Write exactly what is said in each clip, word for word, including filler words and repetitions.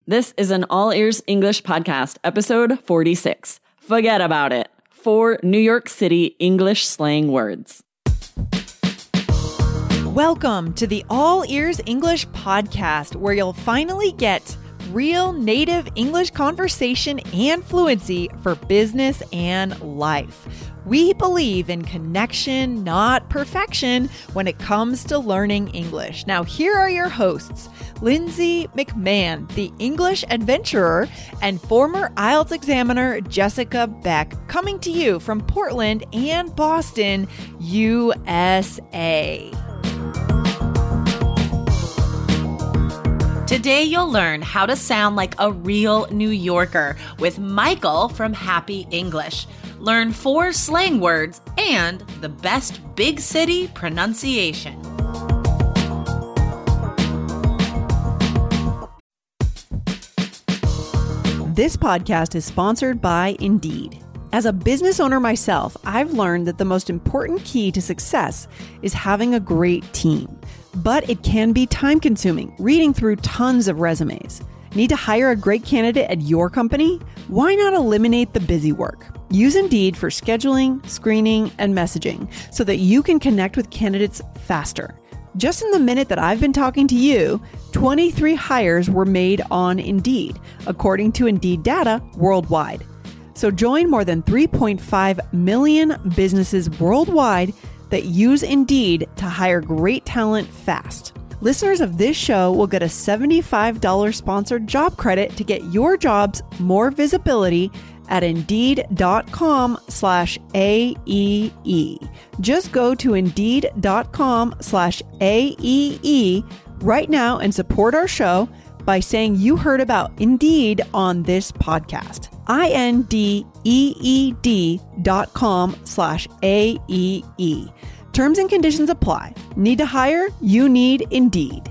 This is an All Ears English podcast, episode forty-six. Forget about it. Four New York City English slang words. Welcome to the All Ears English podcast, where you'll finally get real native English conversation and fluency for business and life. We believe in connection, not perfection, when it comes to learning English. Now, here are your hosts, Lindsay McMahon, the English adventurer, and former I E L T S examiner Jessica Beck, coming to you from Portland and Boston, U S A. Today, you'll learn how to sound like a real New Yorker with Michael from Happy English. Learn four slang words and the best big city pronunciation. This podcast is sponsored by Indeed. As a business owner myself, I've learned that the most important key to success is having a great team. But it can be time-consuming, reading through tons of resumes. Need to hire a great candidate at your company? Why not eliminate the busy work? Use Indeed for scheduling, screening, and messaging so that you can connect with candidates faster. Just in the minute that I've been talking to you, twenty-three hires were made on Indeed, according to Indeed data worldwide. So join more than three point five million businesses worldwide that use Indeed to hire great talent fast. Listeners of this show will get a seventy-five dollars sponsored job credit to get your jobs more visibility at Indeed.com slash AEE. Just go to Indeed.com slash AEE right now and support our show by saying you heard about Indeed on this podcast. I-N-D-E-E-D dot com slash A-E-E. Terms and conditions apply. Need to hire? You need Indeed.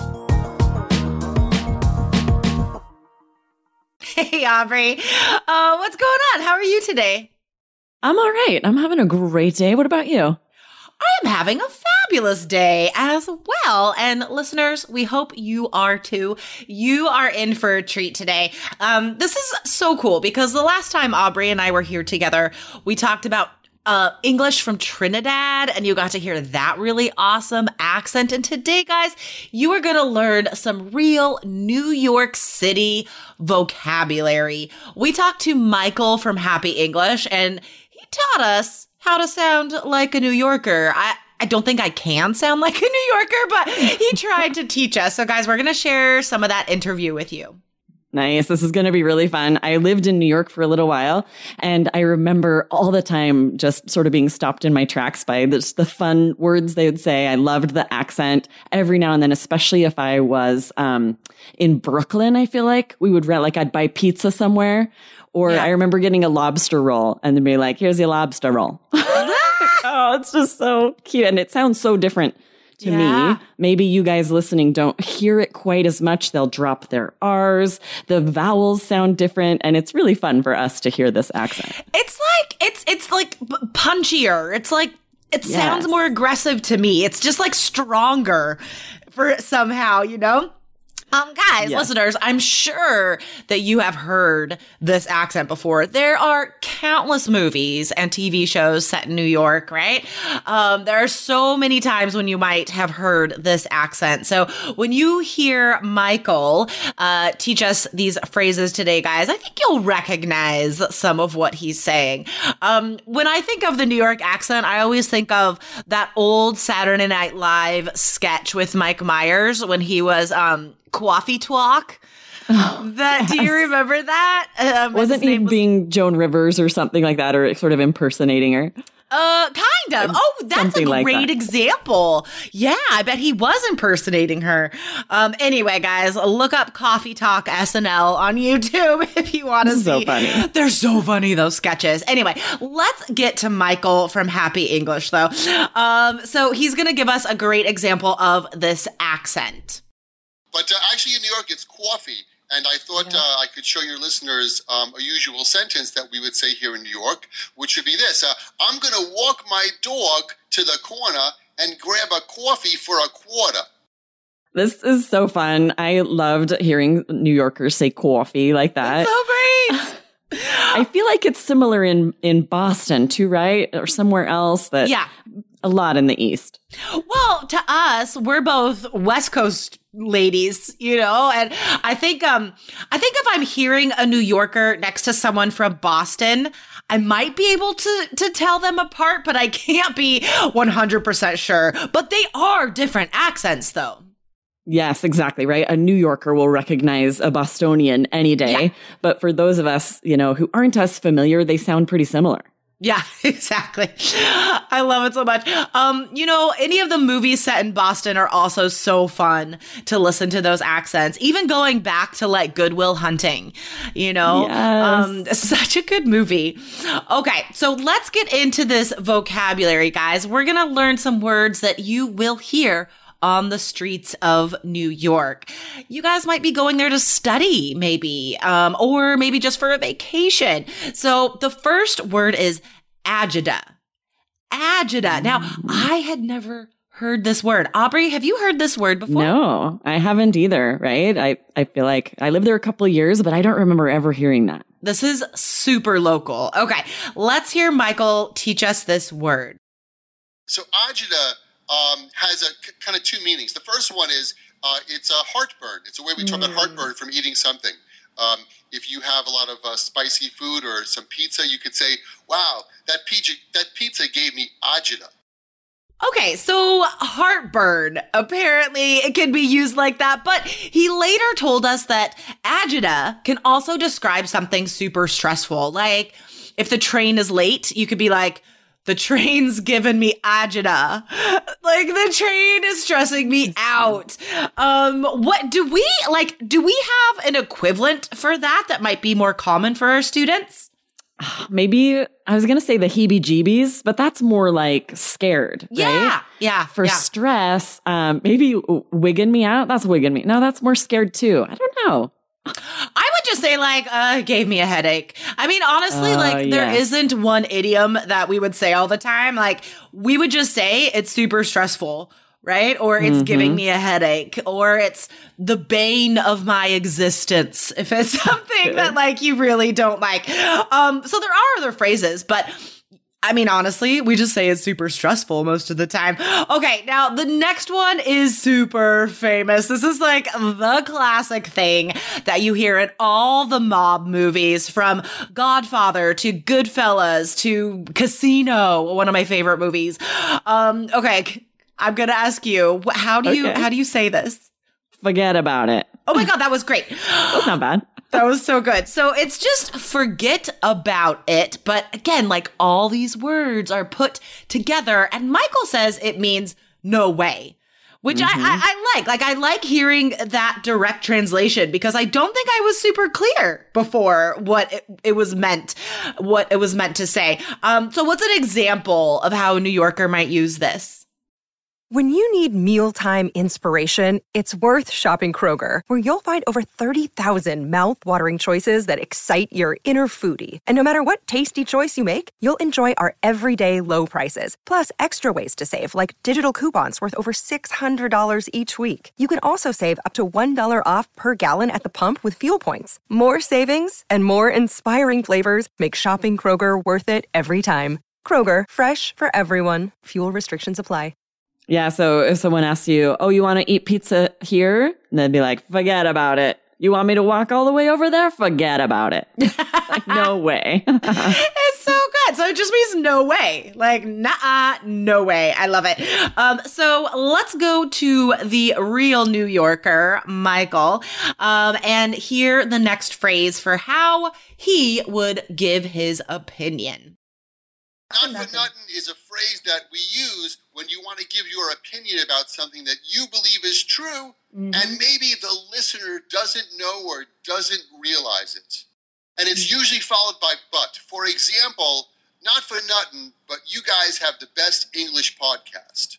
Hey, Aubrey. Uh, what's going on? How are you today? I'm all right. I'm having a great day. What about you? I'm having a fabulous day as well. And listeners, we hope you are too. You are in for a treat today. Um, this is so cool because the last time Aubrey and I were here together, we talked about Uh, English from Trinidad, and you got to hear that really awesome accent. And today, guys, you are going to learn some real New York City vocabulary. We talked to Michael from Happy English, and he taught us how to sound like a New Yorker. I I don't think I can sound like a New Yorker, but he tried to teach us. So, guys, we're going to share some of that interview with you. Nice. This is going to be really fun. I lived in New York for a little while, and I remember all the time just sort of being stopped in my tracks by the, the fun words they would say. I loved the accent every now and then, especially if I was um, in Brooklyn. I feel like we would rent, like I'd buy pizza somewhere, or yeah. I remember getting a lobster roll and then be like, here's your lobster roll. Oh, it's just so cute. And it sounds so different to yeah. me. Maybe you guys listening don't hear it quite as much. They'll drop their R's. The vowels sound different, and it's really fun for us to hear this accent. It's like it's it's like punchier. It's like it yes. sounds more aggressive to me. It's just like stronger for somehow, you know? Um, guys, yes. listeners, I'm sure that you have heard this accent before. There are countless movies and T V shows set in New York, right? Um, there are so many times when you might have heard this accent. So when you hear Michael uh, teach us these phrases today, guys, I think you'll recognize some of what he's saying. Um, when I think of the New York accent, I always think of that old Saturday Night Live sketch with Mike Myers when he was um, Coffee Talk. Oh, that yes. Do you remember that? Um, Wasn't he was, being Joan Rivers or something like that, or sort of impersonating her? Uh, kind of. Oh, that's Something a great like that. example. Yeah, I bet he was impersonating her. Um, anyway, guys, look up Coffee Talk S N L on YouTube if you want to see. So funny. They're so funny, those sketches. Anyway, let's get to Michael from Happy English, though. Um, so he's going to give us a great example of this accent. But uh, actually in New York, it's coffee. And I thought yeah. uh, I could show your listeners um, a usual sentence that we would say here in New York, which would be this. Uh, I'm going to walk my dog to the corner and grab a coffee for a quarter. This is so fun. I loved hearing New Yorkers say coffee like that. That's so great. I feel like it's similar in, in Boston too, right? Or somewhere else that yeah. a lot in the East. Well, to us, we're both West Coast ladies, you know, and I think um I think if I'm hearing a New Yorker next to someone from Boston, I might be able to to tell them apart, but I can't be one hundred percent sure. But they are different accents though. Yes, exactly, right? A New Yorker will recognize a Bostonian any day. Yeah. But for those of us, you know, who aren't as familiar, they sound pretty similar. Yeah, exactly. I love it so much. Um, you know, any of the movies set in Boston are also so fun to listen to those accents, even going back to like Good Will Hunting, you know, yes. um, such a good movie. Okay. So let's get into this vocabulary, guys. We're going to learn some words that you will hear on the streets of New York. You guys might be going there to study, maybe, um, or maybe just for a vacation. So the first word is agita. Agita. Now, I had never heard this word. Aubrey, have you heard this word before? No, I haven't either, right? I, I feel like I lived there a couple of years, but I don't remember ever hearing that. This is super local. Okay, let's hear Michael teach us this word. So agita Um, has a c- kind of two meanings. The first one is uh, it's a heartburn. It's a way we talk mm. about heartburn from eating something. Um, if you have a lot of uh, spicy food or some pizza, you could say, wow, that pizza, that pizza gave me agita. Okay, so heartburn, apparently it can be used like that, but he later told us that agita can also describe something super stressful. Like if the train is late, you could be like, the train's giving me agita. Like the train is stressing me out. Um, what do we like? Do we have an equivalent for that that might be more common for our students? Maybe I was going to say the heebie-jeebies, but that's more like scared, yeah, right? Yeah. For yeah. stress, um, maybe wigging me out. That's wigging me. No, that's more scared too. I don't know. I would just say like, uh, gave me a headache. I mean, honestly, uh, like there yes. isn't one idiom that we would say all the time. Like we would just say it's super stressful, right? Or it's mm-hmm. giving me a headache, or it's the bane of my existence. If it's something that like you really don't like. Um, so there are other phrases, but I mean, honestly, we just say it's super stressful most of the time. Okay, now the next one is super famous. This is like the classic thing that you hear in all the mob movies, from Godfather to Goodfellas to Casino, one of my favorite movies. Um, okay, I'm gonna ask you, how do you okay. how do you say this? Forget about it. Oh my God, that was great. That's not bad. That was so good. So it's just forget about it. But again, like all these words are put together. And Michael says it means no way, which mm-hmm. I, I, I like. Like I like hearing that direct translation, because I don't think I was super clear before what it, it was meant, what it was meant to say. Um, so what's an example of how a New Yorker might use this? When you need mealtime inspiration, it's worth shopping Kroger, where you'll find over thirty thousand mouth-watering choices that excite your inner foodie. And no matter what tasty choice you make, you'll enjoy our everyday low prices, plus extra ways to save, like digital coupons worth over six hundred dollars each week. You can also save up to one dollar off per gallon at the pump with fuel points. More savings and more inspiring flavors make shopping Kroger worth it every time. Kroger, fresh for everyone. Fuel restrictions apply. Yeah, so if someone asks you, oh, you want to eat pizza here? And they'd be like, forget about it. You want me to walk all the way over there? Forget about it. Like, no way. It's so good. So it just means no way. Like, nah, no way. I love it. Um, so let's go to the real New Yorker, Michael, um, and hear the next phrase for how he would give his opinion. Not for nothing is a phrase that we use when you want to give your opinion about something that you believe is true, mm-hmm. and maybe the listener doesn't know or doesn't realize it. And it's mm-hmm. usually followed by but. For example, not for nothing, but you guys have the best English podcast.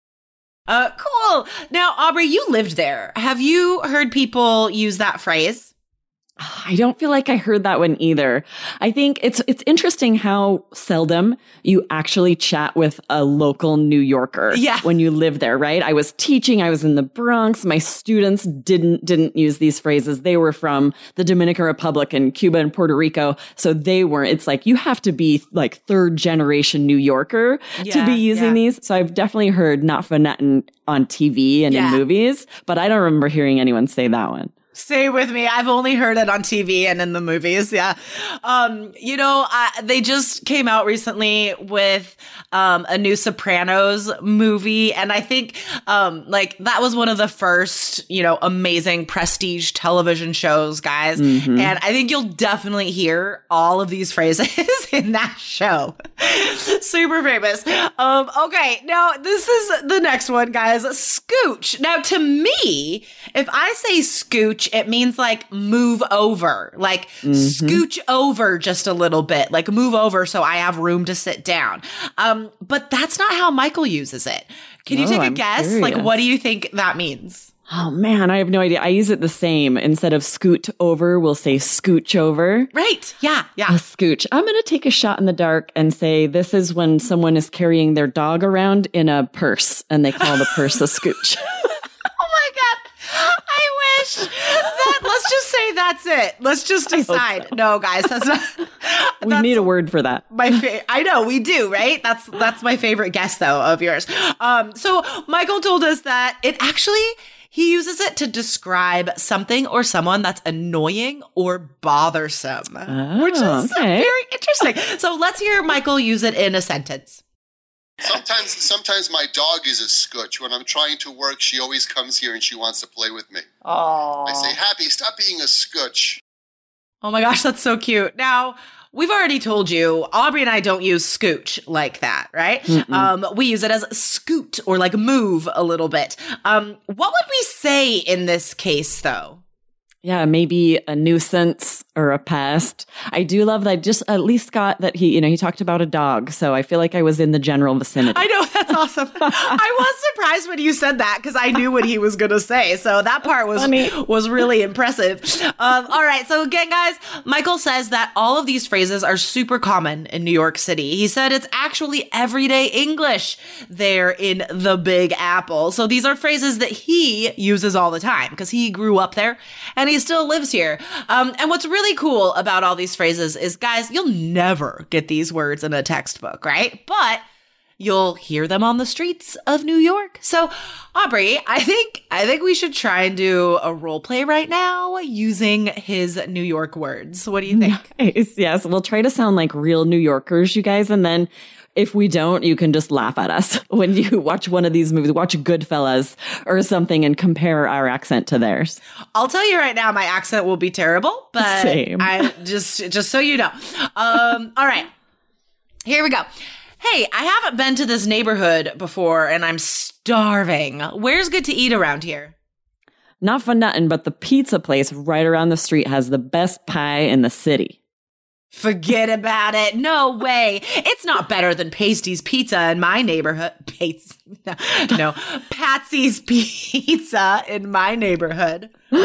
Uh, cool. Now, Aubrey, you lived there. Have you heard people use that phrase? I don't feel like I heard that one either. I think it's it's interesting how seldom you actually chat with a local New Yorker yeah. when you live there, right? I was teaching, I was in the Bronx. My students didn't didn't use these phrases. They were from the Dominican Republic and Cuba and Puerto Rico. So they weren't. It's like you have to be like third generation New Yorker yeah, to be using yeah. these. So I've definitely heard not for nothing on T V and yeah. in movies, but I don't remember hearing anyone say that one. Stay with me. I've only heard it on T V and in the movies. Yeah. Um, you know, I, they just came out recently with um, a new Sopranos movie. And I think um, like that was one of the first, you know, amazing prestige television shows, guys. Mm-hmm. And I think you'll definitely hear all of these phrases in that show. Super famous. Um, okay. Now, this is the next one, guys. Scooch. Now, to me, if I say scooch, it means like move over, like mm-hmm. scooch over just a little bit, like move over so I have room to sit down. Um, but that's not how Michael uses it. Can you oh, take a I'm guess? Curious. Like, what do you think that means? Oh man, I have no idea. I use it the same. Instead of scoot over, we'll say scooch over. Right. Yeah. Yeah. A scooch. I'm going to take a shot in the dark and say this is when someone is carrying their dog around in a purse and they call the purse a scooch. That, let's just say that's it. Let's just decide. So. No, guys, that's not. We that's need a word for that. My fa- I know we do, right? That's that's my favorite guess, though, of yours. Um, so Michael told us that it actually he uses it to describe something or someone that's annoying or bothersome, oh, which is okay. very interesting. So let's hear Michael use it in a sentence. Sometimes, sometimes my dog is a scooch. When I'm trying to work, she always comes here and she wants to play with me. Oh, I say, Happy, stop being a scooch. Oh my gosh, that's so cute. Now, we've already told you, Aubrey and I don't use scooch like that, right? Um, we use it as scoot or like move a little bit. Um, what would we say in this case, though? Yeah, maybe a nuisance or a pest. I do love that I just at least got that he, you know, he talked about a dog. So I feel like I was in the general vicinity. I know, that's awesome. I was surprised when you said that because I knew what he was going to say. So that part was funny. was really impressive. Um, all right. So again, guys, Michael says that all of these phrases are super common in New York City. He said it's actually everyday English there in the Big Apple. So these are phrases that he uses all the time because he grew up there and he still lives here. Um, and what's really cool about all these phrases is, guys, you'll never get these words in a textbook, right? But you'll hear them on the streets of New York. So, Aubrey, I think I think we should try and do a role play right now using his New York words. What do you think? Nice. Yes, we'll try to sound like real New Yorkers, you guys, and then if we don't, you can just laugh at us when you watch one of these movies, watch Goodfellas or something and compare our accent to theirs. I'll tell you right now, my accent will be terrible, but Same. I just, just so you know. Um, all right, here we go. Hey, I haven't been to this neighborhood before and I'm starving. Where's good to eat around here? Not for nothing, but the pizza place right around the street has the best pie in the city. Forget about it. No way. It's not better than Patsy's Pizza in my neighborhood. Pates, no, no, Patsy's Pizza in my neighborhood.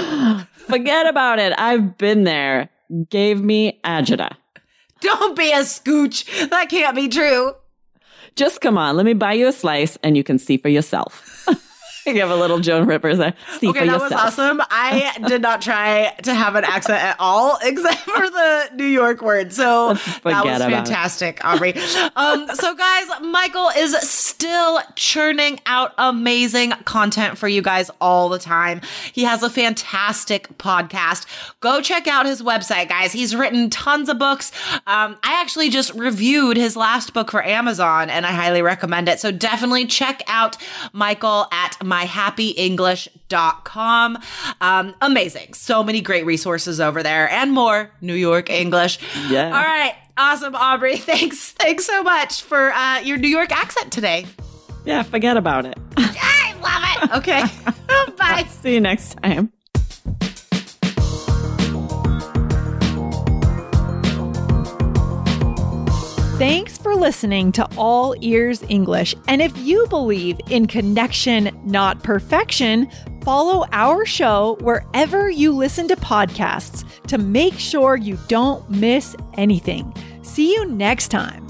Forget about it. I've been there. Gave me agita. Don't be a scooch. That can't be true. Just come on. Let me buy you a slice and you can see for yourself. You have a little Joan Rivers there. See okay, for that yourself. was awesome. I did not try to have an accent at all, except for the New York word. So that was fantastic, Aubrey. Um, so guys, Michael is still churning out amazing content for you guys all the time. He has a fantastic podcast. Go check out his website, guys. He's written tons of books. Um, I actually just reviewed his last book for Amazon, and I highly recommend it. So definitely check out Michael at my happy english dot com. Um, amazing. So many great resources over there and more New York English. Yeah. All right. Awesome, Aubrey. Thanks. Thanks so much for uh, your New York accent today. Yeah, forget about it. I love it. Okay. Bye. See you next time. Thanks for listening to All Ears English. And if you believe in connection, not perfection, follow our show wherever you listen to podcasts to make sure you don't miss anything. See you next time.